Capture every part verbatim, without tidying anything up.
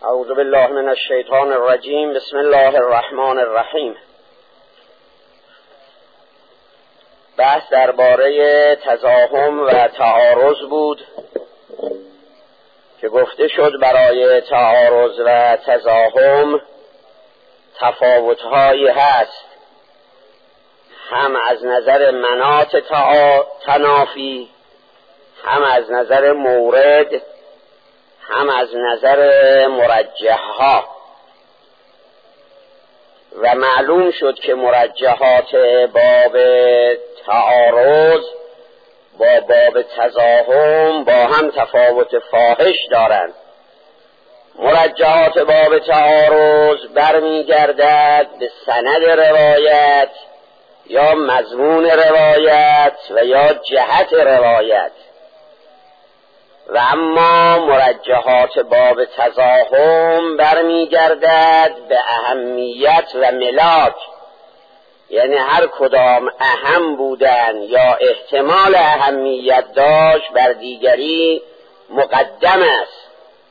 اعوذ بالله من الشیطان الرجیم. بسم الله الرحمن الرحیم. بحث درباره تزاحم و تعارض بود که گفته شد برای تعارض و تزاحم تفاوت‌هایی هست، هم از نظر مناط تنافی، هم از نظر مورد، هم از نظر مرجحها. و معلوم شد که مرجحات باب تعارض با باب تزاحم با هم تفاوت فاحش دارند. مرجحات باب تعارض برمیگردد به سند روایت یا مضمون روایت و یا جهت روایت، و اما مرجحات باب تزاحم برمیگردد به اهمیت و ملاک، یعنی هر کدام اهم بودن یا احتمال اهمیت داشت بر دیگری مقدم است،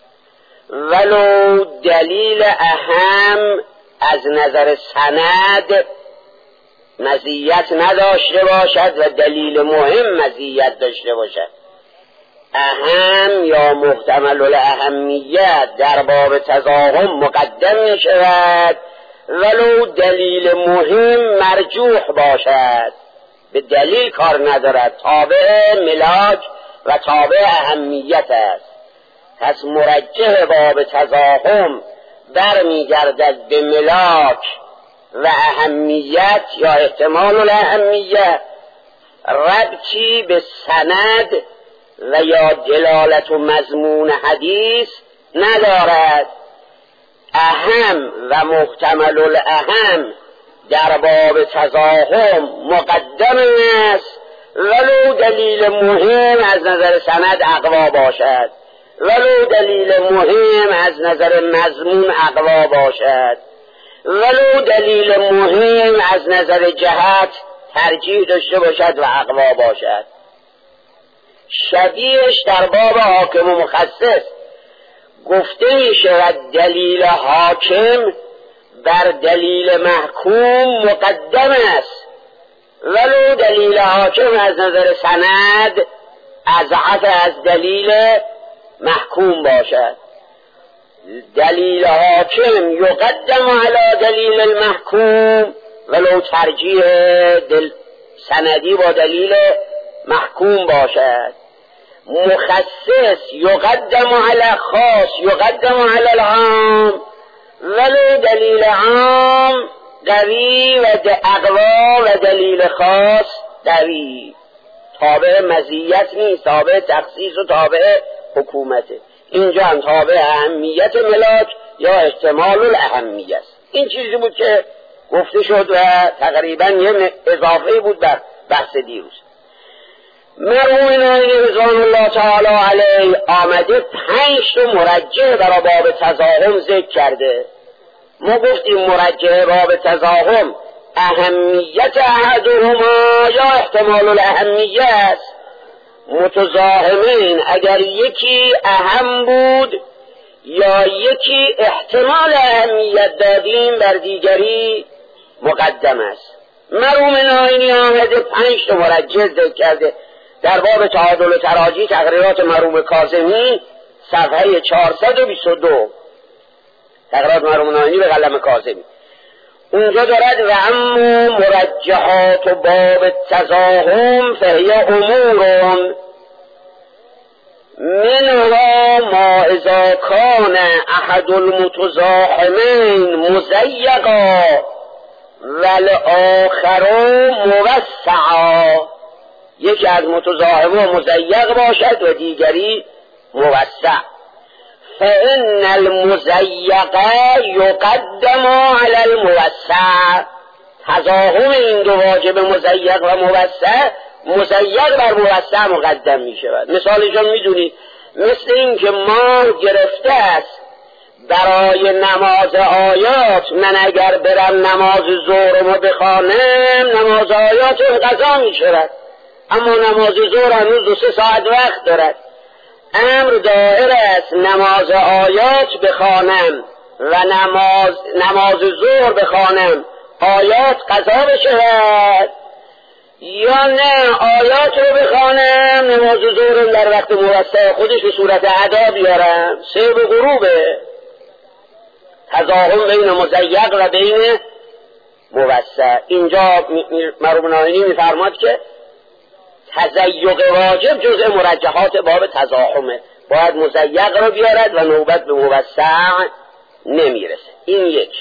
ولو دلیل اهم از نظر سند مزیت نداشته باشد و دلیل مهم مزیت داشته باشد. اهم یا محتمل الاهمیت در باب تزاحم مقدم می شود ولو دلیل مهم مرجوح باشد، به دلیل کار ندارد، تابع ملاک و تابع اهمیت است. پس مرجح باب تزاحم برمیگردد به ملاک و اهمیت یا احتمال الاهمیت، ربطی به سند و یا دلالت و مضمون حدیث ندارد. اهم و محتمل الاهم در باب تزاحم مقدم است ولو دلیل مهم از نظر سند اقوا باشد، ولو دلیل مهم از نظر مضمون اقوا باشد، ولو دلیل مهم از نظر جهت ترجیح داشته باشد و اقوا باشد. شبیهش در باب حاکم و مخصص گفته می شود دلیل حاکم بر دلیل محکوم مقدم است، ولو دلیل حاکم از نظر سند اضعف از دلیل محکوم باشد. دلیل حاکم یقدم علی دلیل المحکوم ولو ترجیح دل سندی با دلیل محکوم باشد. مخصص یقدم علی خاص یقدم علی العام ولو دلیل عام قوی و اقوا و دلیل خاص قوی. تابع مزیت نیست، تابع تخصیص و تابع حکومته. اینجا هم تابع اهمیت ملاک یا احتمال الاهمیت است. این چیزی بود که گفته شد و تقریبا یه اضافه بود بر بحث دیروز. مرحوم نایینی رضوان الله تعالی علیه آمده پنج تا مرجح برای باب تزاحم ذکر کرده. ما گفتیم مرجح باب تزاحم اهمیت احدهما یا احتمال الاهمیت است. متزاحمین اگر یکی اهم بود یا یکی احتمال اهمیت دادیم بر دیگری مقدم است. مرحوم نایینی آمده پنج تا مرجح ذکر کرده در باب تعادل و تراجی، تقریرات مرحوم کاظمی صفحه چهارصد و بیست و دو، تقریرات مرحوم نایینی به قلم کاظمی. اونجا دارد و اما مرجحات و باب تزاحم فهی امورون منها ما اذا کان احد المتزاحمین مزیقا والآخر موسعا. یکی از متزاحمه مزیق باشد و دیگری موسع. فإن المزیق یقدم علی الموسع. تزاحم این دو واجب مزیق و موسع، مزیق بر موسع مقدم می شود. مثالشون می دونید، مثل این که ماه گرفته است برای نماز آیات، من اگر برم نماز ظهرمو بخوانم نماز آیات قضا می شود، اما نماز ظهر هنوز دو سه ساعت وقت دارد. امر دائر است نماز آیات بخوانم و نماز نماز ظهر بخوانم آیات قضا بشود، یا نه آیات رو بخوانم نماز ظهر در وقت موسع خودش به صورت ادا بیارم. سه به غروبه، تضاهم بین مضیق و بین موسع. اینجا مرحوم نائینی میفرماد که تضیق واجب جزء مرجحات باب تضاهمه، باید مضیق رو بیارد و نوبت به موسع نمیرسه. این یک.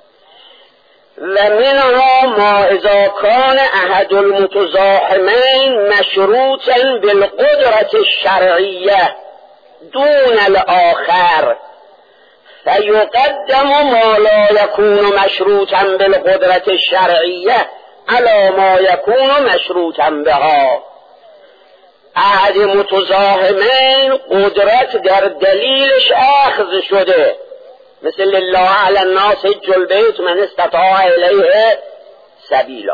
و منها ما اذا کان احد المتزاحمین مشروطا بالقدرة الشرعیه دون الاخر فیقدم ما لا یکون مشروطا بالقدرة الشرعیه علی ما یکون مشروطا بها. احد متزاحمین قدرت در دلیلش اخذ شده، مثل لله علی الناس حج البیت من استطاع الیه سبیلا.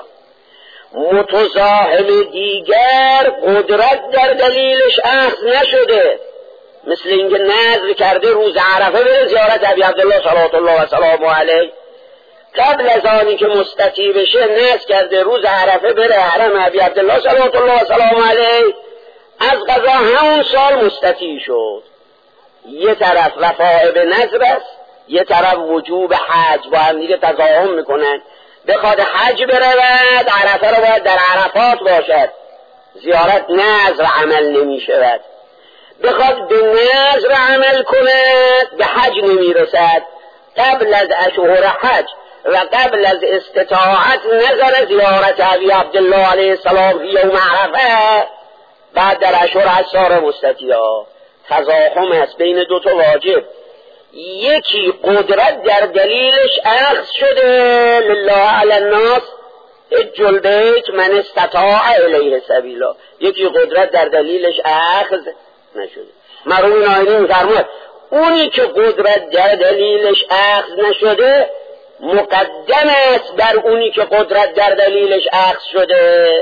متزاحم دیگر قدرت در دلیلش اخذ نشده، مثل اینکه نذر کرده روز عرفه بره زیارت ابی عبدالله صلوات الله و سلامه علیه، قبل از آنی که مستطیع بشه نذر کرده روز عرفه بره حرم ابی عبدالله صلوات الله و سلامه علیه، از قضا همون سال مستطیع شد. یه طرف وفاء به نذر است، یه طرف وجوب حج، با هم دیگه تضاهم میکنن. بخواد حج برود عرفه رو باید در عرفات باشد، زیارت نذر عمل نمی شود. بخواد به نذر عمل کند به حج نمی رسد. قبل از اشهر حج و قبل از استطاعت نظر زیارت ابی عبدالله علیه السلام فی یوم عرفه، بعد در اشهر حج ساره مستطیعا. تضاهم است بین دو تا واجب. یکی قدرت در دلیلش اخذ شده، لله علی الناس حج البیت من استطاع الیه سبیلا، یکی قدرت در دلیلش اخذ نشده. مرحوم نائینی می‌فرماید اونی که قدرت در دلیلش اخذ نشده مقدم است بر اونی که قدرت در دلیلش اخذ شده.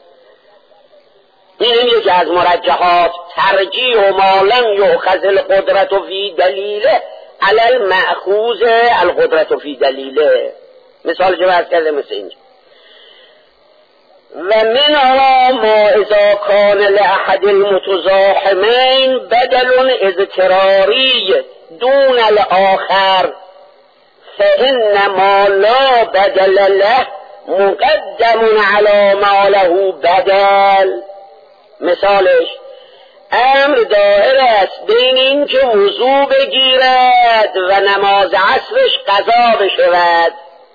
این یکی از مرجحات ترجیح و ما لم یؤخذ القدرت فی دلیله علی المأخوذ القدرت فی دلیله. مثال که بحث کرده مثل اینجا. و منها ما اذا کان لأحد المتزاحمین بدل اضطراری دون الاخر فإن ما لا بدل له مقدم على ما له بدل. مثالش امر دائر است بین این که وضو بگیرد و نماز عصرش قضا بشود،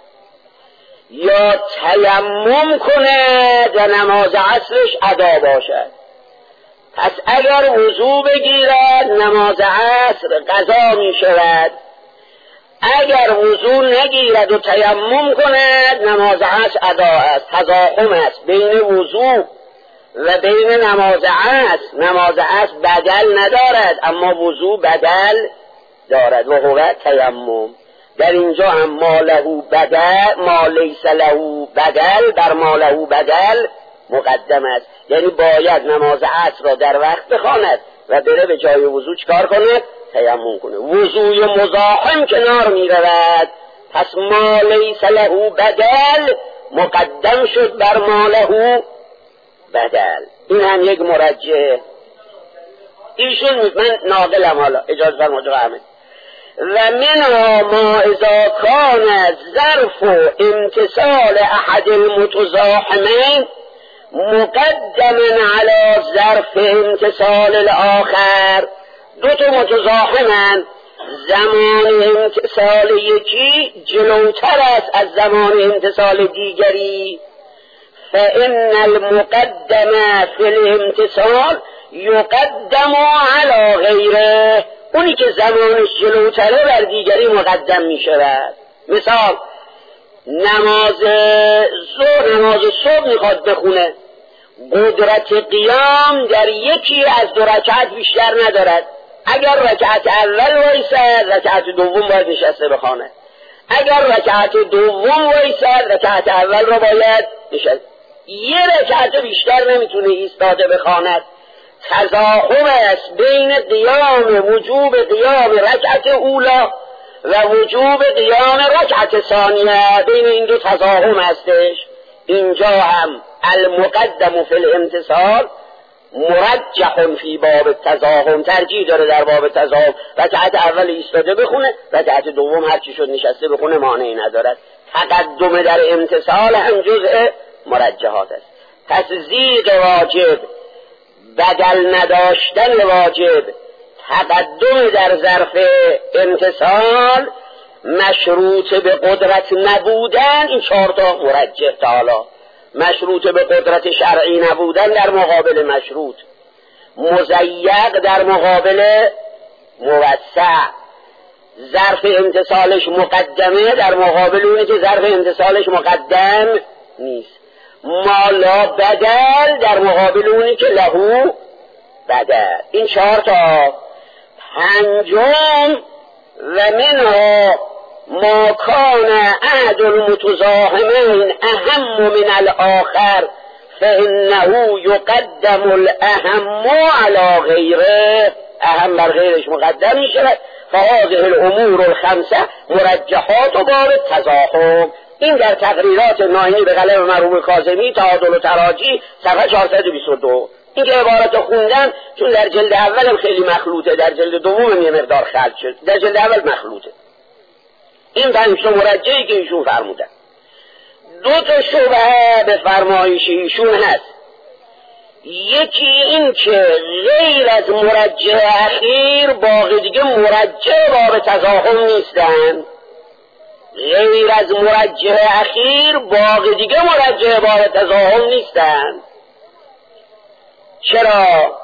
یا تیمم کند و نماز عصرش ادا باشد. پس اگر وضو بگیرد نماز عصر قضا می شود، اگر وضو نگیرد و تیمم کند نماز عصر ادا است. تضاهم است بین وضو و بین نماز عصر. نماز عصر بدل ندارد اما وضو بدل دارد و هو تیمم. در اینجا هم ما له بدل، ما لیس له بدل بر ما له بدل مقدم است، یعنی باید نماز عصر را در وقت بخواند و بره به جای وضو چکار کند؟ تیمم کنه. وضوی مزاحم کنار می رود، پس ما لیس له بدل مقدم شد بر ما له بدل. این هم یک مرجح. ایشون من ناقلم، حالا اجازه فرمایید احمد. و منها ما اذا کان ظرف امتصال احد المتزاحمین مقدم على ظرف امتصال الاخر. دو تا متزاحمن، زمان امتصال یکی جلوتر است از زمان امتصال دیگری. فإن المقدم في الامتصال يقدم على غیره. اونی که زمانش جلوتره بر دیگری مقدم می شود. مثال نماز ظهر، نماز صبح میخواد بخونه، قدرت قیام در یکی از دو رکعت بیشتر ندارد. اگر رکعت اول وایسد رکعت دوم باید نشسته بخواند، اگر رکعت دوم وایسد رکعت اول را باید نشسته. یه رکعت بیشتر نمیتونه ایستاده بخواند. تزاحم است بین قیام وجوب قیام رکعت اولا و وجوب قیام رکعت ثانیه، بین این دو تزاحم هستش. اینجا هم المقدم فی الامتصال مرجح فی باب تزاحم، ترجیح داره در باب تزاحم. رکعت اول ایستاده بخونه، رکعت دوم هر چی شد نشسته بخونه، مانعی ندارد. تقدم در امتصال هم جزء مرجحات است. تصدیق واجب، بدل نداشتن واجب، تقدم در ظرف امتصال، مشروط به قدرت نبودن، این چهار تا مرجح تعالی. مشروط به قدرت شرعی نبودن در مقابل مشروط، مضیق در مقابل موسع، ظرف امتصالش مقدمه در مقابل اونی که ظرف امتصالش مقدم نیست، مالا بدل در مقابل اونی که لهو بدل. این چهار تا. پنجم و منها ما کان احد المتزاحمین اهم من الاخر فانه یقدم الاهم علی غیره، اهم بر غیرش مقدم می شود. فهذه الامور الخمسه مرجحات و باب تزاحم. این در تقریرات ناینی به قلم مرحوم کاظمی تعادل و تراجی صفحه چهارصد و بیست و دو. این که عبارت خوندم چون در جلد اولم خیلی مخلوطه، در جلد دومم یه مقدار خلط شد، در جلد اول مخلوطه. این پنج تا مرجحی که ایشون فرمودن. دو تا شبهه به فرمایش ایشون هست. یکی این که غیر از مرجح اخیر باقی دیگه مرجح باب تزاحم نیستن. غیر از مرجح اخیر باقی دیگه مرجح باب تزاحم نیستن. چرا؟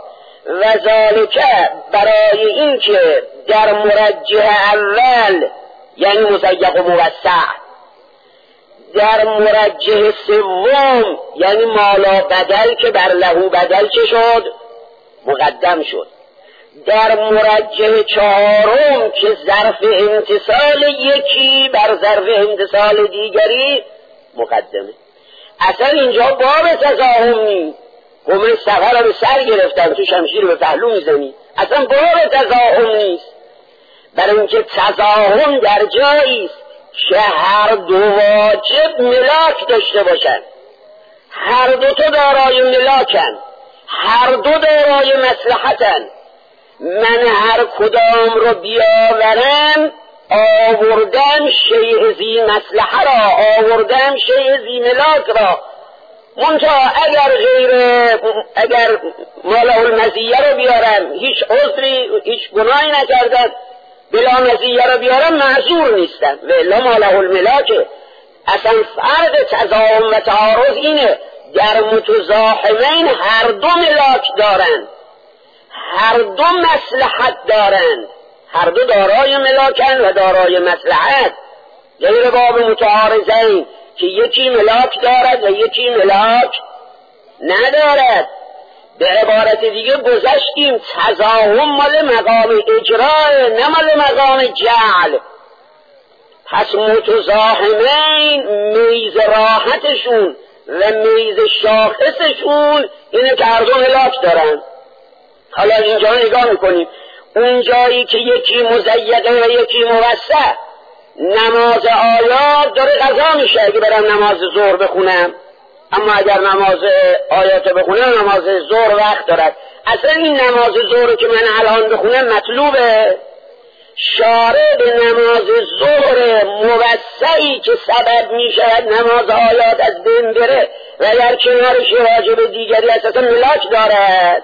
وذالک برای این که در مرجح اول یعنی مضیق و موسع، در مرجح سوم یعنی مالا بدل که بر لهو بدل چه شد؟ مقدم شد. در مرجح چهارم که ظرف امتصال یکی بر ظرف امتصال دیگری مقدمه. اصلا اینجا باب تزاحم نیست. قوم سفر رو به سر گرفتن، تو شمشیر به پهلو میزنی، اصلا باب تزاحم نیست. برای اینکه تزاحم در جایی است که هر دو واجب ملاک داشته باشن، هر دو تا دارای ملاکن، هر دو دارای مصلحتن. من هر کدام رو بیاورم آوردم شیء ذی مصلحه را، آوردم شیء ذی ملاک را. منتها اگر غیر اگر ماله المزیه رو بیارم، هیچ عذری هیچ گناهی نکردن، بلا مزیه رو بیارم معذور نیستن. و الا ماله الملاکه. اصلا فرق تزاحم و تعارض اینه، در متزاحمین هر دو ملاک دارند، هر دو مصلحت دارند، هر دو دارای ملاکن و دارای مصلحت. غیر باب متعارضین که یکی ملاک دارد و یکی ملاک ندارد. به عبارت دیگه گذشتیم تزاحم مال مقام اجرای نه مال مقام جعل. پس متزاحمین میز راحتشون و میز شاخصشون اینه که هر دو ملاک دارن. حالا اینجا نگاه میکنیم، اون جایی که یکی مزیقه و یکی موسع، نماز آیات داره قضا میشه اگه برم نماز ظهر بخونم، اما اگر نماز آیات بخونم نماز ظهر وقت دارد. اصلا این نماز ظهر که من الان بخونم مطلوبه. شارع به نماز ظهر موسعی که سبب میشود نماز آیات از بین بره و در کنارش واجب دیگری اساسا ملاک دارد.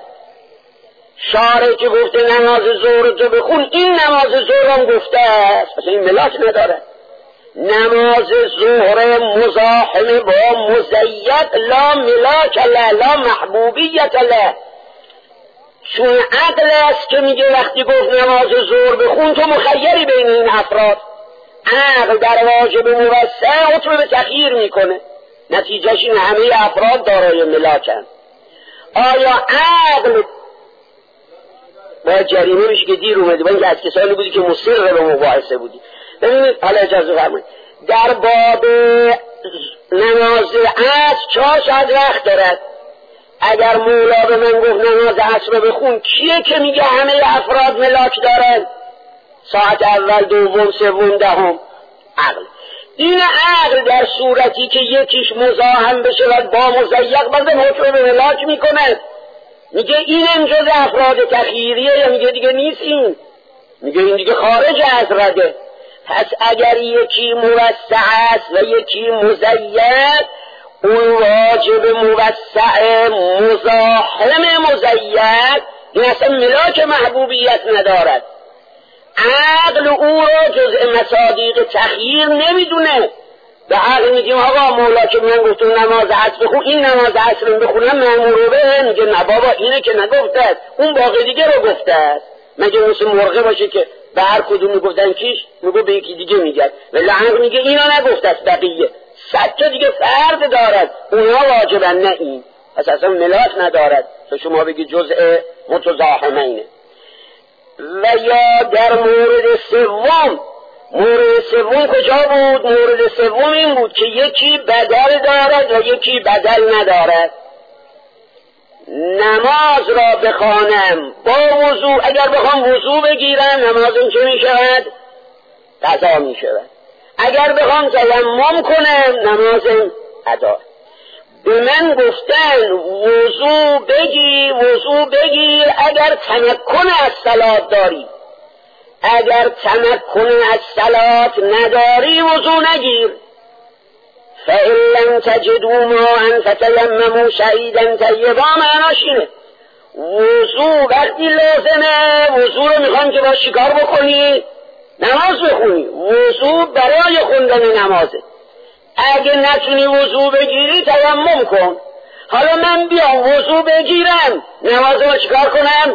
شارع که گفته نماز ظهر تو بخون، این نماز ظهر هم گفته است، اصلا این ملاک نداره. نماز ظهر مزاحم با مزید لا ملاک له لا محبوبیت له. چون عقل است که میگه وقتی گفت نماز ظهر بخون تو مخیری بین این افراد. عقل در واجب موسع تو به تخییر میکنه، نتیجهش این همه افراد دارای ملاکن. آیا عقل باید جریمه بشی که دیر اومدی، با اینکه از کسانی بودی که مصر به مباحثه بودی. ببینید حالا اجازه فرمایید، در باب نماز عصر چهار ساعت وقت دارد. اگر مولا به من گفت نماز عصر بخون، کیه که میگه همه افراد ملاک دارن؟ ساعت اول، دوم، سوم، دهم. عقل. این عقل در صورتی که یکیش مزاحم بشه و با مزیق بزن حکم به ملاک میکنه، میگه این جز افراد تخییریه یا میگه دیگه نیست؟ این میگه این دیگه خارج از رده. پس اگر یکی موسع است و یکی مزید، اون واجب موسع مزاحم مزید این اصلا ملاک محبوبیت ندارد. عقل او را جزء مصادیق تخییر نمیدونه. به عقل میگیم آقا مولا که من گفتم نماز عصر بخون، این نماز عصر بخونم مأمور به، میگه نه بابا اینه که نگفته است، اون باقی دیگه رو گفته است. مگه مثل مرغه باشه که به هر کدوم میگفتن کیش میگو به یکی دیگه میگه، ولی عقل میگه اینا نگفته است، بقیه صد تا دیگه فرد دارد، اونها واجبن نه این. پس اصلا ملاک ندارد تا شما بگی جزء متزاحمینه. و یا در مورد سوم، مورد سوم کجا بود؟ مورد سوم این بود که یکی بدل دارد و یکی بدل ندارد. نماز را بخوانم با وضو، اگر بخوام وضو بگیرم نمازم چه می شود؟ قضا می شود. اگر بخوام تیمم کنم نمازم ادا. به من گفتن وضو بگیر، وضو بگیر اگر تمکن از صلات داری. اگر تمکن از صلات نداری وضو نگیر. فإن لم تجدوا ماء فتيمموا صعيدا طيبا، معناش اینه وضو وقتی لازمه، وضو رو میخوام که باش چیکار بکنی؟ نماز بخونی. وضو برای خوندن نمازه. اگه نتونی وضو بگیری تیمم کن. حالا من بیام وضو بگیرم نماز رو چیکار کنم؟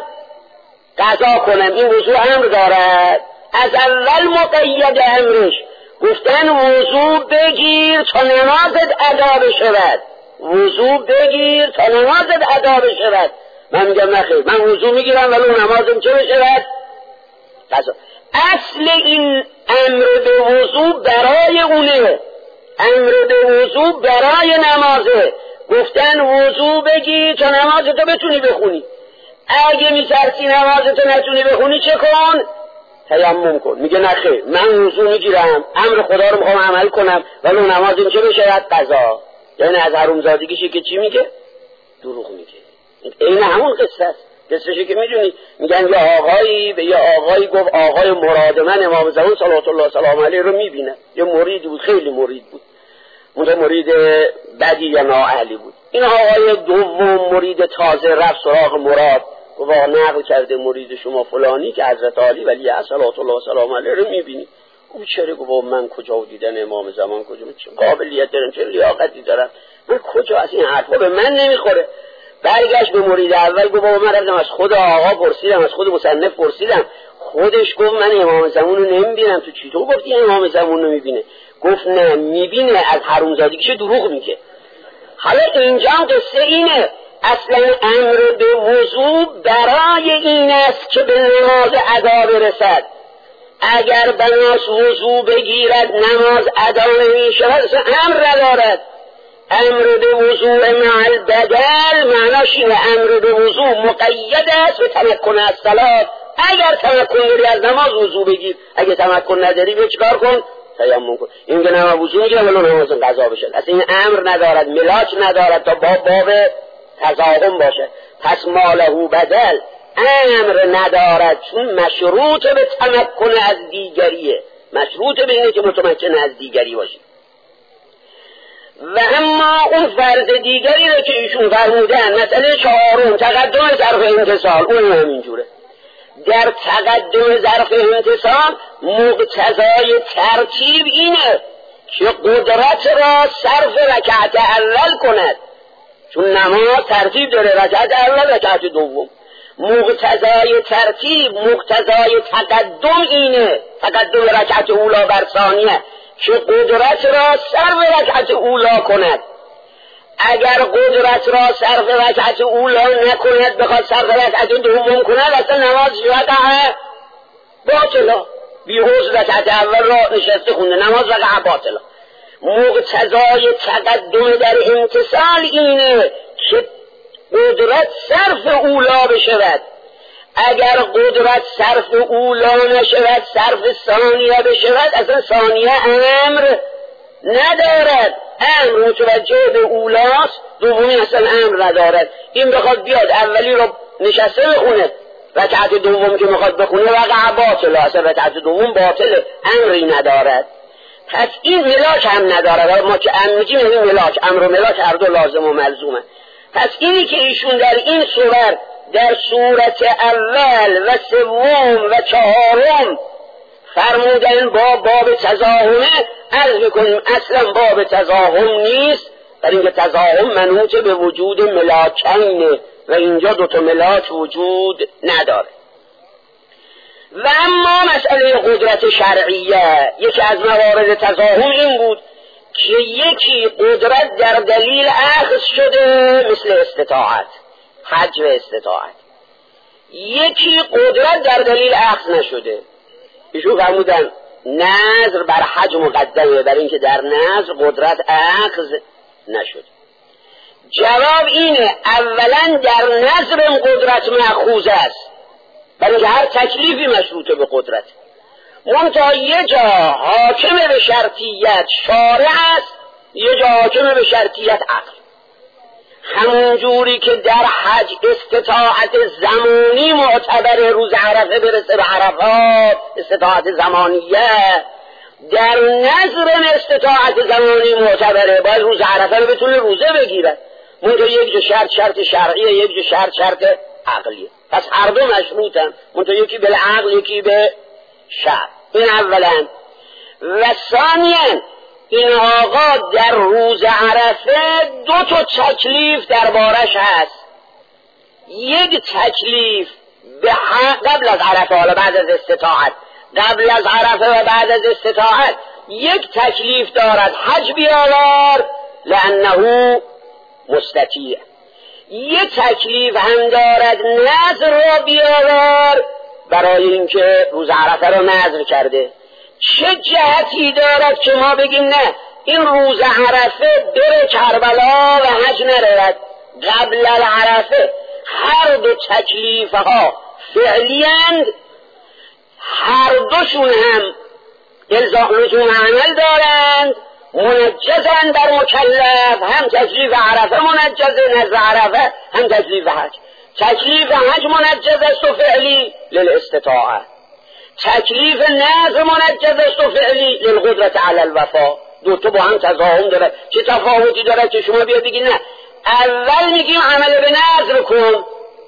قضا کنم. این وضو امر دارد. از اول مقید امرش گفتن وضو بگیر تا نمازت ادا بشود. وضو بگیر تا نمازت ادا بشود. من میگم نخیر، من وضو میگیرم ولی نمازم چه بشود؟ قضا. اصل این امر به وضو برای اونه، امر به وضو برای نمازه. گفتن وضو بگیر تا نمازتو بتونی بخونی. اگه میترسی نمازتو نتونی بخونی چه کن؟ تیمم کن. میگه نخیر، من وضو میگیرم، امر خدا رو میخوام عمل کنم ولی نمازم چه بشه؟ قضا. یعنی از حرومزادگیشه که چی میگه؟ دروغ میگه. این همون قصه است. قصه‌شو که میدونی، میگن یه آقایی به یه آقایی گفت آقای مراد من امام زمان صلوات الله سلام علیه رو میبینه. یه مریدی بود، خیلی مرید بود. اون مرید بدی یا نااهلی بود. این آقای دوم مرید تازه رفت سراغ مراد، گفت نقل کرده مرید شما فلانی که حضرت علی ولی صلوات الله سلام علیه رو میبینی. او چرا؟ گفت من کجا دیدن امام زمان، کجا چه قابلیت دارم، چه لیاقتی دارم، من کجا؟ از این حرفا به من نمیخوره. برگشت به مرید اول گفت من رفتم از خود آقا پرسیدم، از خود مصنف پرسیدم، خودش گفت من امام زمان رو نمیبینم. تو چطور گفتی امام زمان رو میبینه؟ گفت نه میبینه، از حرومزادگیش دروغ میگه. حالا اینجا قصه اینه، اصلا امر به وضو برای این است که به نماز ادا برسد. اگر بناس وضو بگیرد نماز ادا نمیشود، اصلا امر ندارد. امر به وضو مع البدل معناش اینه امر به وضو مقید است به تمکن از صلات. اگر تمکن داری از نماز وضو بگیر، اگه تمکن نداری به چیکار کن؟ تیمم کن. این که نماز وضو میگیره ولی نماز قضا بشه. اصلا این امر ندارد، ملاک ندارد تا باب باب تضاهم باشه. پس ماله بدل امر ندارد، چون مشروط به تمکن از دیگریه، مشروط به اینه که متمکن از دیگری باشی. و اما اون فرض دیگری رو که ایشون فرمودن، مسئله چهارم تقدم ظرف امتصال، اون همینجوره. در تقدم ظرف امتصال مقتضای ترتیب اینه که قدرت را صرف رکعت اول کند، چون نماز ترتیب داره، رکعت اول رکعت دوم. مقتضای ترتیب، مقتضای تقدم اینه، تقدم رکعت اولا بر ثانیه، که قدرت را صرف رکعت اولا کند. اگر قدرت را صرف رکعت اولا نکند، بخواد صرف رکعت دوم کند، اصلا نماز وقع باطلا. بیهوش رکعت اول را نشسته خونده، نماز وقع باطلا. مقتضای تقدم در امتصال اینه که قدرت صرف اولا بشود. اگر قدرت صرف اولا نشود، صرف ثانیه بشود، اصلا ثانیه امر ندارد. امر متوجه به اولاست، دومی اصلا امر ندارد. این بخواد بیاد اولی رو نشسته بخونه، رکعت دوم که میخواد بخونه وقع باطله، اصلا رکعت دوم باطله، امری ندارد. پس این ملاک هم ندارد. ما که امر میگیم این ملاک، امر و ملاک هر دو لازم و ملزومه. پس اینی که ایشون در این صور در صورت اول و سوم و چهارم فرمودن با باب تزاحمه، عرض میکنیم اصلا باب تزاحم نیست، در اینکه تزاحم منوط به وجود ملاکین و اینجا دوتا ملاک وجود نداره. و اما مسئله قدرت شرعیه، یکی از موارد تزاحم این بود که یکی قدرت در دلیل اخذ شده مثل استطاعت، حج و استطاعت، یکی قدرت در دلیل اخذ نشده. ایشون فرمودن نظر بر حج مقدمه، بر اینکه در نظر قدرت اخذ نشده. جواب اینه اولا در نظر قدرت مأخوذ است، برای اینکه هر تکلیفی مشروطه به قدرت. منتها یه جا حاکم به شرطیت شارع است، یه جا حاکم به شرطیت عقل. همون جوری که در حج استطاعت زمانی معتبر روز عرفه برسه به عرفات، استطاعت زمانیه، در نظر استطاعت زمانی معتبره، باید روز عرفه رو بتونه روزه بگیره. منتها یک جا شرط شرط شرعیه، یک جا شرط شرط عقلیه. پس هر دو مشروطن، منتها یکی به عقل یکی به شرع. این اولا. و ثانیاً این آقا در روز عرفه دو تا تکلیف دربارش هست. یک تکلیف به قبل از عرفه، حالا بعد از استطاعت، قبل از عرفه و بعد از استطاعت یک تکلیف دارد، حج بیاور لانه مستطیع. یک تکلیف هم دارد، نذر را بیاور، برای اینکه روز عرفه را نذر کرده. چه جهتی دارد که ما بگیم نه این روز عرفه بره کربلا و حج نرود؟ قبل العرفه هر دو تکلیف ها فعلی اند، هر دوشون هم الزام لزوم عمل دارند، منجزند در مکلف. هم تکلیف عرفه منجزه نزد عرفه، هم تکلیف حج. تکلیف حج منجز است و فعلی للاستطاعه، تکلیف نذر منجز است و فعلی للقدرت علی الوفا. دو تا با هم تضاهم داره. چه تفاوتی داره که شما بیا بگید نه اول میگیم عمل به نذر کن،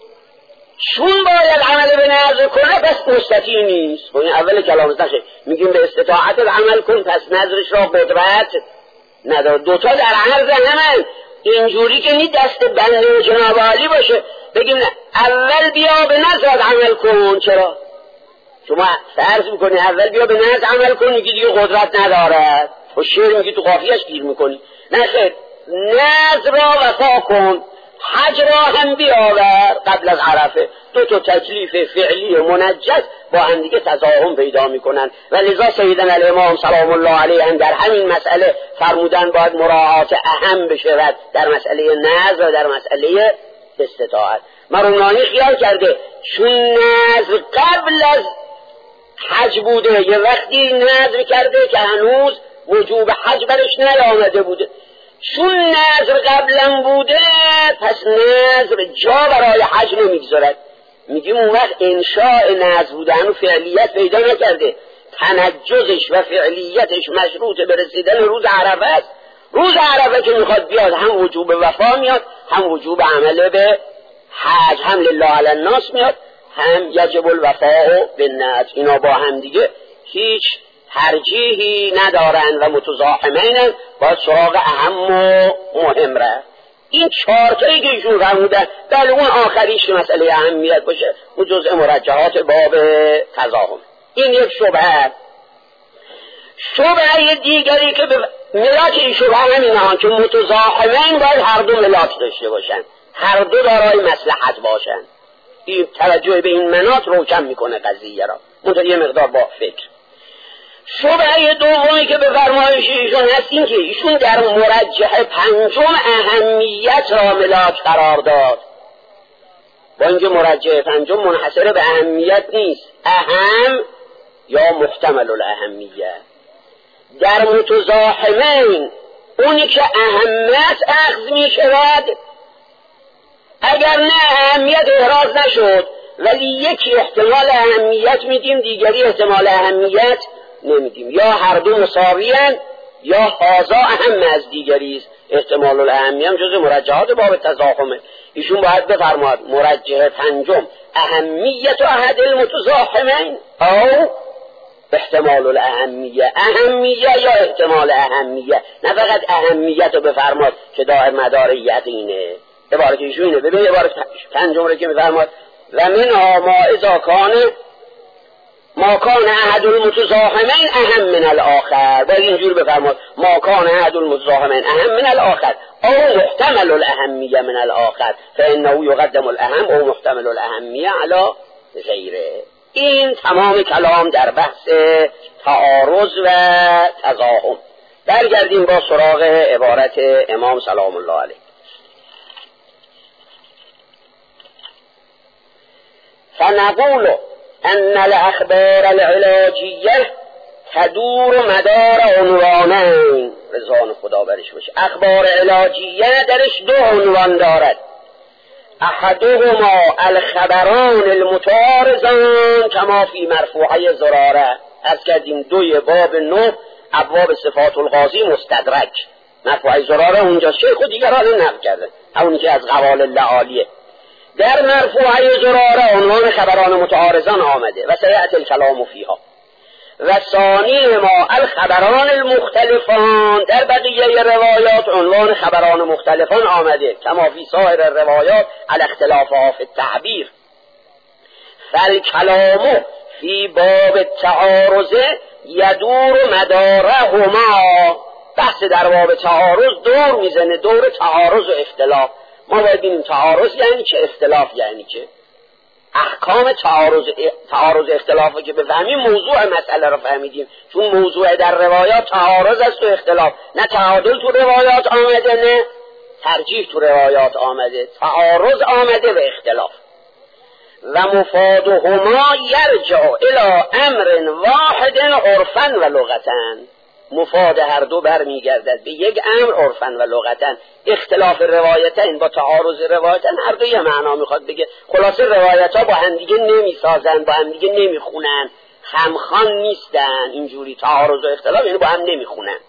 چون باید عمل به نذر کنه بس مستطیع نیست. این اول کلام نشه، میگیم به استطاعت عمل کن، پس نذرش را قدرت نداره. دوتا در عرض همن. اینجوری که نی دست بنده و جناب عالی باشه بگیم نه اول بیا به نذر عمل کن. چرا؟ شما فرض میکنی اول بیا به نذر عمل کن، میگی دیگه قدرت ندارد، و شعر میگی تو قافیه‌اش گیر میکنی. نه خیر، نذر را وفا کن، حج را هم بیاور قبل از عرفه. دو تا تکلیف فعلی و منجز با هم دیگه تضاهم پیدا میکنن و لذا سیدنا الامام سلام الله علیه هم در همین مسئله فرمودن باید مراعات اهم بشود در مسئله نذر و در مسئله استطاعت. مرونانی خیال کرده چون نذر قبل از حج بوده، یه وقتی نذر کرده که هنوز وجوب حج برش نیامده بوده، چون نذر قبلا بوده پس نذر جا برای حج نمیگذارد. میگیم اون وقت انشاء نذر بودن و فعلیت پیدا نکرده، تنجزش و فعلیتش مشروط به رسیدن روز عرفه است. روز عرفه که میخواد بیاد هم وجوب وفا میاد، هم وجوب عمل به حج، هم لله علی الناس میاد، هم یجب الوفاء بالنذر. اینا با هم دیگه هیچ ترجیحی ندارن و متزاحمینن، باید سراغ اهم و مهم رفت. این چارتایی که ایشون فرمودن بله اون آخریش که مسئله اهمیت باشه اون جزء مرجحات باب تزاحم. این یک شبهه. شبهه دیگری که به ملاک این شبهه همینه که متزاحمین باید هر دو ملاک داشته باشن، هر دو دارای مصلحت باشن. این توجه به این مناط روشن میکنه قضیه را، منتها یه مقدار با فکر. شبهه دومی که به فرمایش ایشون هست این که ایشون در مرجح پنجم اهمیت را ملاک قرار داد. با اینکه مرجح پنجم منحصر به اهمیت نیست، اهم یا محتمل الاهمیت. در متزاحمین اونی که اهمیت اخذ می شود، اگر نه اهمیت احراز نشد ولی یکی احتمال اهمیت میدیم دیگری احتمال اهمیت نمیدیم، یا هر دو مساویان یا هازا اهم از دیگری است. احتمال الاهمیت جز مرجحات باب تزاحمه. ایشون باید بفرماد مرجح پنجم اهمیت احد المتزاحمین او احتمال الاهمیه، اهمیه یا احتمال اهمیه، نه فقط اهمیت رو بفرماد که دائر مدار یقینه. عبارت ایشون اینه. ببین عبارت پنجم رو که میفرماد و منها ما اذا کان ما کان احد المتزاحمین اهم من الاخر. باید اینجور بفرماد ما کان احد المتزاحمین اهم من الاخر او محتمل الاهمیه من الاخر فانه یقدم الاهم او محتمل الاهمیه علی غیره. این تمام کلام در بحث تعارض و تزاحم. برگردیم با سراغ عبارت امام سلام الله علیه. فنقول ان الاخبار العلاجیه تدور مدار عنوانین، رضوان خدا برش باشه. اخبار علاجیه درش دو عنوان دارد. احدهما الخبران المتعارضان کما فی مرفوعه زراره. از کردیم دوی باب نه ابواب صفات القاضی مستدرک. مرفوعه زراره اونجا شیخ و دیگران نقل کرده، همونی که از قوال لعالیه. در مرفوعه زراره عنوان خبران متعارضان آمده و سیأتی الکلام فیها. و ثانی ما الخبران المختلفان، در بقیه روایات عنوان خبران مختلفان آمده کما فی سایر الروایات علی اختلافها فی التعبیر. فالکلام فی باب التعارض یدور مدارهما. بحث در باب تعارض دور میزنه، دور تعارض و اختلاف. ما باید ببینیم تعارض یعنی چه، اختلاف یعنی چه. احکام تعارض تعارض اختلافه که بفهمیم موضوع مسئله رو فهمیدیم، چون موضوع در روایات تعارض است و اختلاف. نه تعادل تو روایات آمده نه ترجیح تو روایات آمده، تعارض آمده و اختلاف. و مفادهما یرجع الی امر واحد عرفا و لغتا. مفاد هر دو برمیگردد به یک امر عرفا و لغتا. اختلاف روایتین با تعارض روایتین هر دو یه معنا میخواد بگه. خلاصه روایت ها با همدیگه نمیسازن، با همدیگه نمیخونن، همخوان نیستن. اینجوری تعارض و اختلاف یعنی با هم نمیخونن.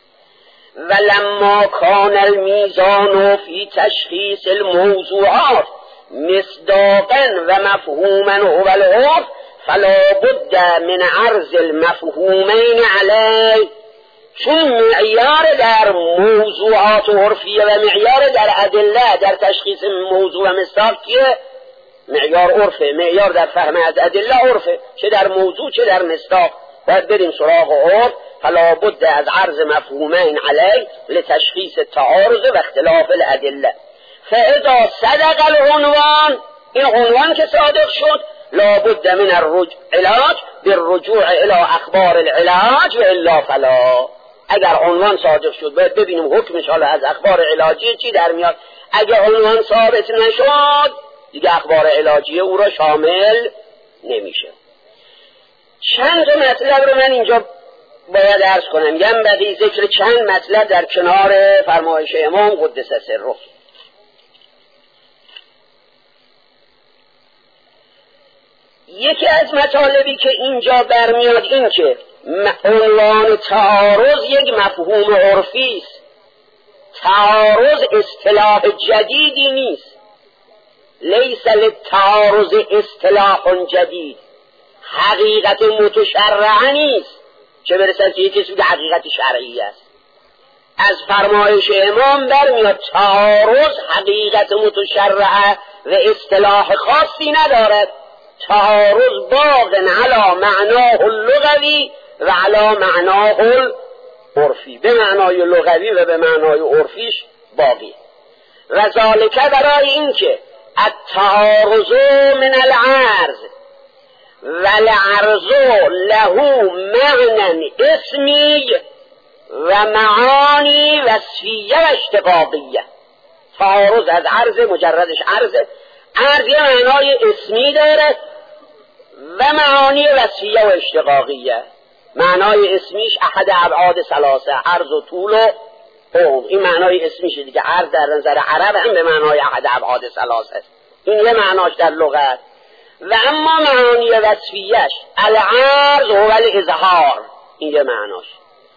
ولما کان المیزان فی تشخیص الموضوعات مصداقا و مفهوما هو العرف فلا بد من عرض المفهومین علیه. چون معیار در موضوعات عرفیه و معیار در ادله در تشخیص موضوع و مصداق که معیار عرفه، معیار در فهم از ادله عرفه، چه در موضوع چه در مصداق. باید بریم سراغ عرف. فلا بد از عرض مفهومین علیه لتشخیص التعارض و اختلاف الادله. فاذا صدق العنوان، این عنوان که صادق شد، لابد من العلاج بالرجوع الى اخبار العلاج و الا فلا. اگر عنوان صادق شد باید ببینیم حکمش حالا از اخبار علاجی چی در میاد. اگر عنوان ثابت نشد دیگه اخبار علاجی او را شامل نمیشه. چند تا مطلب رو من اینجا باید عرض کنم. ینبغی ذکر چند مطلب در کنار فرمایش امام قدس سره. یکی از مطالبی که اینجا برمیاد این که عنوان تعارض یک مفهوم عرفی است. تعارض اصطلاح جدیدی نیست. لیس للتعارض اصطلاح جدید. حقیقت متشرعه نیست، چه برسد که یکی اسم حقیقت شرعی است. از فرمایش امام برمیاد تعارض حقیقت متشرعه و اصطلاح خاصی ندارد. تعارض باق علی معناه اللغوی و علی معناه العرفی. به معنای لغوی و به معنای عرفیش باقی. و ذالک برای این که التعارض من العرض و العرض له معنی اسمی و معانی وصفیه و اشتقاقیه. تعارض از عرض، مجردش عرض. عرض یه معنای اسمی داره و معانی وصفیه و اشتقاقیه. معنای اسمیش احد ابعاد ثلاثه، عرض و طول و عمق. این معنای اسمیشه دیگه. عرض در نظر عرب هم به معنای احد ابعاد ثلاثه است. این یه معناش در لغت. و اما معانی وصفیهش العرض هو الاظهار، این یه معناش.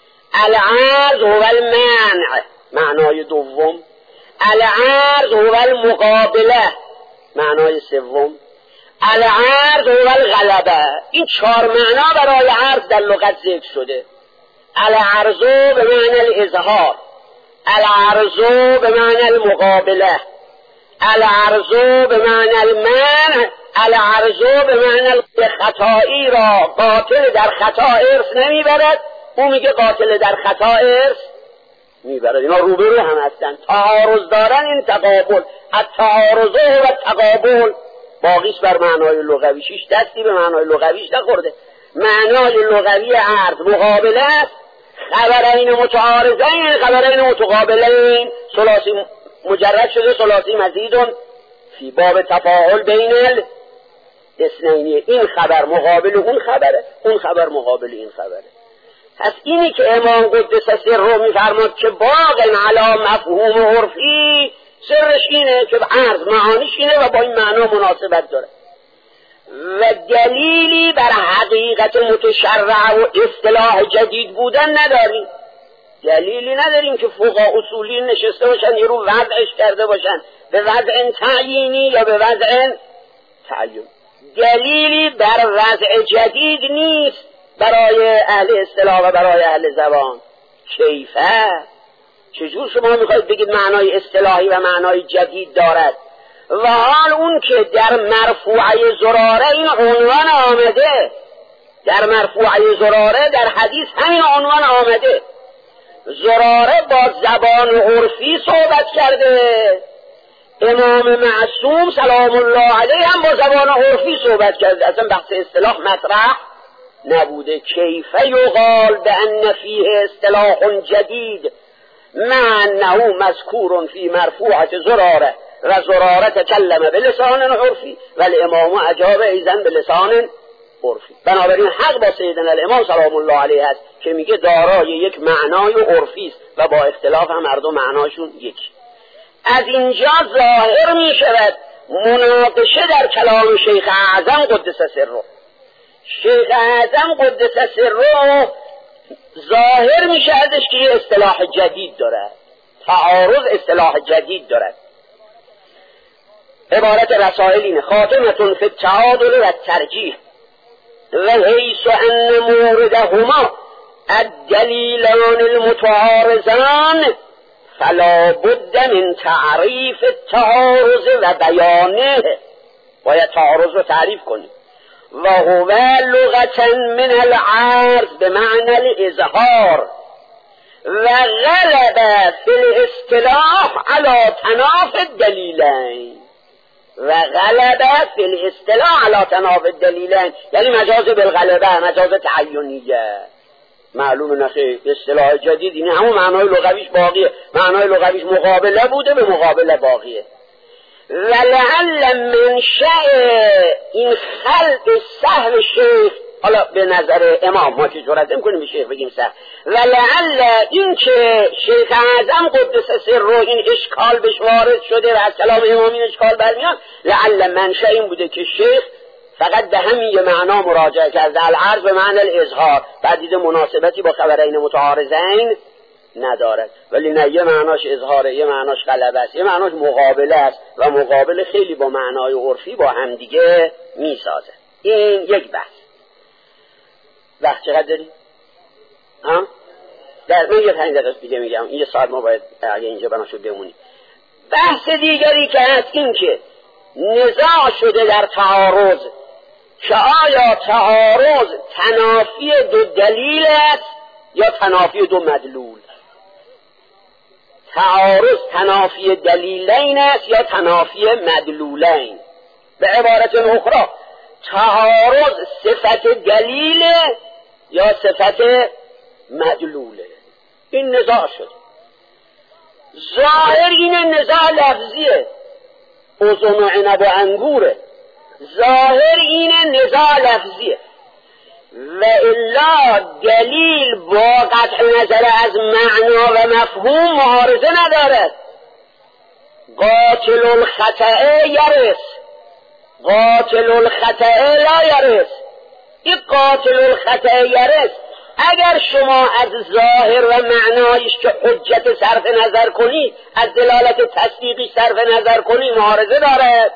العرض هو المنع، معنای دوم. العرض هو المقابله، معنای سوم. العرض هو الغلبه. این چهار معنا برای عرض در لغت ذکر شده. العرض به معنی الاظهار، العرض به معنی المقابله، العرض به معنی المنع، العرض به معنی خطایی را قاتل در خطا ارث نمیبرد، او میگه قاتل در خطا ارث میبرد. اینا روبرو هم هستن، تعارض دارن. این تقابل، التعارض و تقابل باقیش بر معنای لغویش، هیچ دستی به معنای لغویش نخورده. معنای لغوی عرض مقابله است. خبرین متعارضین، خبرین متقابلین، ثلاثی مجرد شده، ثلاثی مزیدون فی باب تفاعل بین الاثنین. این خبر مقابل اون خبره، اون خبر مقابل این خبره. پس اینی که امام قدس سره میفرماد که باقی علی مفهوم عرفی، سرش اینه که عرض معانیش اینه و با این معنا مناسبت داره و دلیلی بر حقیقت متشرع و اصطلاح جدید بودن نداریم. دلیلی نداریم که فقها اصولی نشسته باشن یه رو وضعش کرده باشن به وضع تعیینی یا به وضع تعین. دلیلی بر وضع جدید نیست برای اهل اصطلاح و برای اهل زبان. کیفه؟ چجور شما میخواید بگید معنای اصطلاحی و معنای جدید دارد و حال اون که در مرفوعه زراره این عنوان آمده، در مرفوعه زراره در حدیث همین عنوان آمده. زراره با زبان عرفی صحبت کرده، امام معصوم سلام الله علیه هم با زبان عرفی صحبت کرده، اصلا بحث اصطلاح مطرح نبوده. کیف یقال بأن فیه اصطلاح جدید مع انه مذکور فی مرفوعه زراره و زراره تکلم بلسان عرفی و الامام اجاب ایضا بلسان عرفی. بنابراین حق با سیدنا الامام سلام الله علیه است که میگه دارای یک معنای عرفی است و با اختلاف هم هر دو معناشون یکی. از اینجا ظاهر میشود مناقشه در کلام شیخ اعظم قدس سره. شیخ اعظم قدس سره ظاهر میشه ازش که یه اصطلاح جدید داره، تعارض اصطلاح جدید داره. عبارت رسائل اینه: خاتمتون فی التعادل و الترجیح و حیث ان موردهما الدلیلان المتعارضان فلا بد من تعریف التعارض و بیانه. باید تعارض رو تعریف کنیم. و هو لغة من العرض بمعنى الاظهار و غلب فی الاصطلاح على تناف الدلیلین و غلب فی الاصطلاح على تناف الدلیلین، یعنی مجاز بالغلبه، مجاز تعینیه. معلوم نخیر اصطلاح جدید اینه، همون معنای لغویش باقیه، معنای لغویش مقابله بوده به مقابله باقیه. ولعل منشأ این خلق سهو شیخ، حالا به نظر امام ما که جرأت نمی‌کنیم به شیخ بگیم سهو، ولعل این که شیخ اعظم قدس سره این اشکال بهش وارد شده و از کلام امام این اشکال برمیاد، لعل منشأ این بوده که شیخ فقط به همین یه معنا مراجعه کرده، العرض به معنی الاظهار، بعد دیده مناسبتی با خبرین متعارضین ندارد. ولی نه، یه معناش اظهاره، یه معناش غلبه است، یه معناش مقابله است و مقابله خیلی با معنای عرفی با هم دیگه میسازه. این یک بحث. وقت چقدر داریم؟ ها؟ در من یه پنج دقیقه دیگه میگم، این یه ساعت ما باید اگه اینجا بناشد بمونیم. بحث دیگری که هست این که نزاع شده در تعارض که آیا تعارض تنافی دو دلیل است یا تنافی دو مدلول. تعارض تنافی دلیلین است یا تنافی مدلولین. به عبارت اخرى تعارض صفت دلیل یا صفت مدلوله. این نزاع شد. ظاهر این نزاع لفظیه، اوزن و عنب و انگوره. ظاهر اینه نزاع لفظیه، و الا دلیل با قطع نظر از معنا و مفهوم معارضه ندارد. قاتل الخطأ یرث، قاتل الخطأ لا یرث. این قاتل الخطأ یرث اگر شما از ظاهر و معنایش که حجت صرف نظر کنی، از دلالت تصدیقی صرف نظر کنی، معارضه دارد.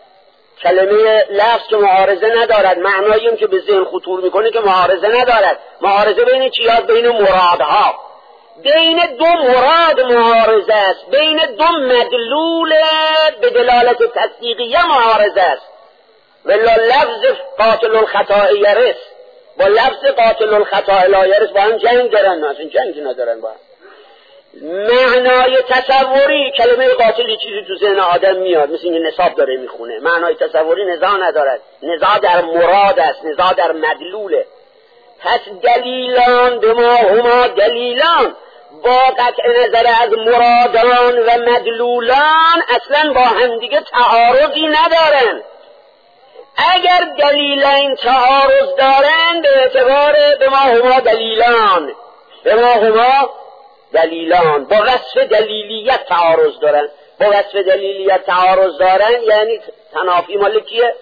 کلمه لفظ که معارضه ندارد، معنایی هم که به ذهن خطور میکنه که معارضه ندارد. معارضه بین چیات؟ بین مرادها، بین دو مراد معارضه است، بین دو مدلول به دلالت تصدیقیه معارضه است. ولا لفظ قاتل الخطأ یرث با لفظ قاتل الخطأ لا یرث با هم جنگ دارن؟ نه، اصلا جنگ ندارن. با هم معنای تصوری کلمه قاتل یه چیزی تو ذهن آدم میاد، مثل این نصاب داره میخونه. معنای تصوری نزاع ندارد، نزاع در مراد است، نزاع در مدلوله. پس دلیلان به ما هما دلیلان با قطع نظر از مرادان و مدلولان اصلا با همدیگه تعارضی ندارن. اگر دلیلین تعارض دارن به اعتبار به ما هما دلیلان، به ما هما دلیلان با وصف دلیلیت تعارض دارن. با وصف دلیلیت تعارض دارن یعنی تنافی مال کیه؟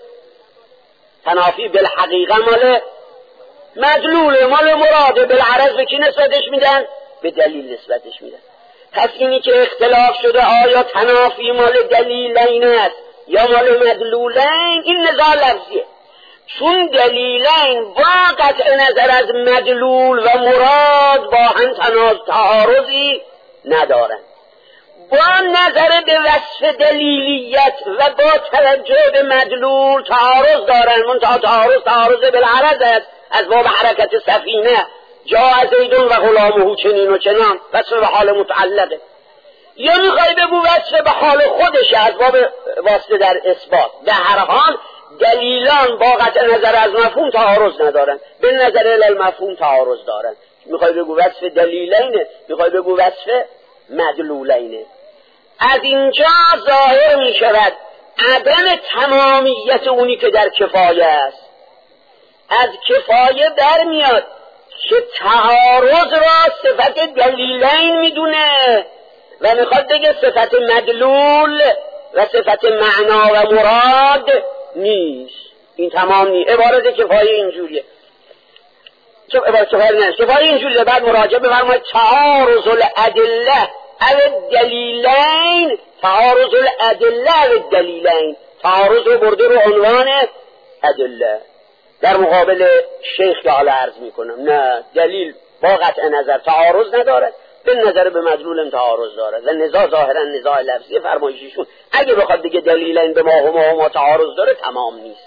تنافی بالحقیقه مال مدلول، مال مراده. بالعرض به کی نسبتش میدن؟ به دلیل نسبتش میدن. پس اینی که اختلاف شده آیا تنافی مال دلیلین است یا مال مدلولین، این نزاع لفظیه. چون دلیلین با قطع نظر از مدلول و مراد با هم تعارضی ندارن. با نظر به وصف دلیلیت و با توجه به مدلول تعارض دارن. منتها تعارض تعارض بالعرض است، از باب حرکت سفینه. جا زیدون و غلامه چنین و چنان، وصف به حال متعلقه. یا میخوای بگو وصف به حال خودشه، از باب واسطه در اثبات. به هر حال دلیلان با قطع نظر از مفهوم تعارض ندارن، به نظر المفهوم تعارض دارن. میخوای بگو وصف دلیلینه، میخوای بگو وصف مدلولینه. از اینجا ظاهر میشود عدم تمامیت اونی که در کفایه است. از کفایه در میاد که تعارض را صفت دلیلین میدونه و میخواد بگه صفت مدلول و صفت معنا و مراد نیست. این تمام نیست. عبارت کفایه اینجوریه. عبارت کفایه نیست. کفایه اینجوریه. بعد مراجعه بفرمایید تعارض الادله او دلیلین، تعارض الادله او دلیلین. تعارض رو برده رو عنوان ادله در مقابل شیخ که حالا عرض میکنم. نه، دلیل با قطع نظر تعارض ندارد، به نظر به مدلول تعارض دارد و نزاع ظاهرا نزاع لفظی فرمایشیشون اگه بخواد دیگه دلیلین به ما هما هما تعارض داره تمام نیست.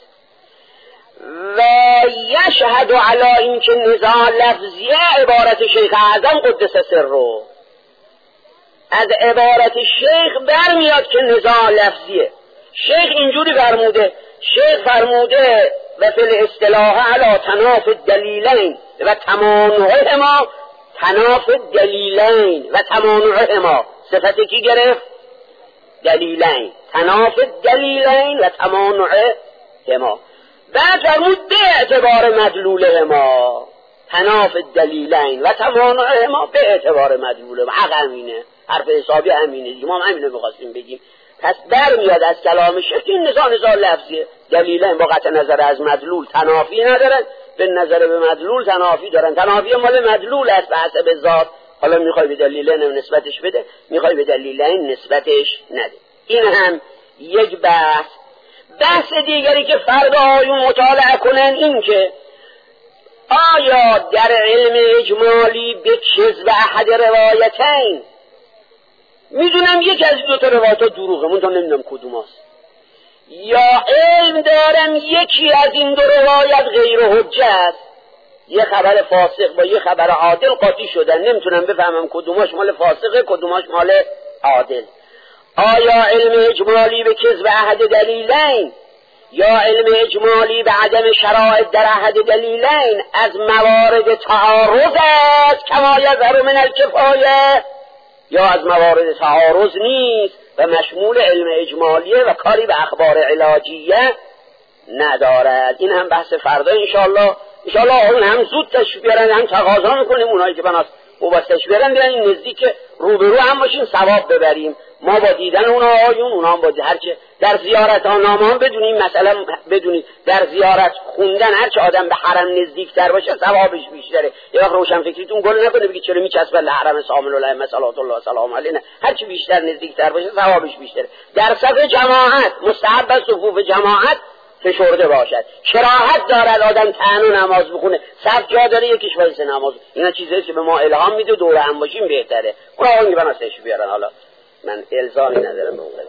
و یشهد علی این که نزاع لفظیه عبارت شیخ اعظم قدس سره. از عبارت شیخ برمیاد که نزاع لفظیه. شیخ اینجوری فرموده، شیخ فرموده و فی الاصطلاح علی تناف الدلیلین و تمانعهما، تناف الدلیلین و تمانعهما صفت کی گرفت؟ دلیلین. تناف الدلیلین و تمانعهما. بعد فرمود به اعتبار مدلولهما، تناف الدلیلین و تمانعهما به اعتبار مدلولهما. حق همینه، حرف حسابی همینه، ما هم همینه میخواستیم بگیم. پس برمیاد از کلام شیخ این نزاع نزاع لفظیه. دلیلین با قطع نظر از مدلول تنافی ندارن، به نظر به مدلول تنافی دارن. تنافی مال مدلول است به حسب ذات. حالا میخوای به دلیلین نسبتش بده، میخوای به دلیلین نسبتش نده. این هم یک بحث. بحث دیگری که فردا آیون مطالعه کنن این که آیا در علم اجمالی به کذب احد روایتین، میدونم یکی از دو تا روایت ها دروغه، من تا نمیدونم کدوم هست، یا علم دارم یکی از این دو روایت غیر حجه است، یه خبر فاسق با یه خبر عادل قاطی شدن، نمیتونم بفهمم کدوماش مال فاسقه کدوماش مال عادل. آیا علم اجمالی به کذب احد دلیلین یا علم اجمالی به عدم شرایط در احد دلیلین از موارد تعارض است کما یظهر من الکفایه، یا از موارد تعارض نیست و مشمول علم اجمالیه و کاری به اخبار علاجیه ندارد. این هم بحث فردا انشاءالله. انشاءالله اون هم زود تشریف بیارن، هم تقاضا میکنیم اونایی که بناست وابستش بیارن بیارن این نزدیک روبرو هم باشیم ثواب ببریم. ما با دیدن اونا آیون، اونا هم با هرچه در زیارت ها نامه هم بدونیم، مثلا بدونید در زیارت خوندن هرچه آدم به حرم نزدیکتر باشه ثوابش بیشتره. یه وقت روشن فکریتون گل نکنه بگید چرا میچسبه به حرم سامل الائمه صلوات الله سلام علیه. هرچی بیشتر نزدیکتر باشه ثوابش بیشتره. در صف جماعت مستحب است صفوف جماعت فشرده باشد. کراهت دارد آدم تنها نماز بخونه، صف جا داره یکیش وایسه نماز. اینا چیزایی که به ما الهام میده، دوره هم باشیم بهتره. اونا اون که بناستش بیارن. حالا من الزامی ندارم به اون.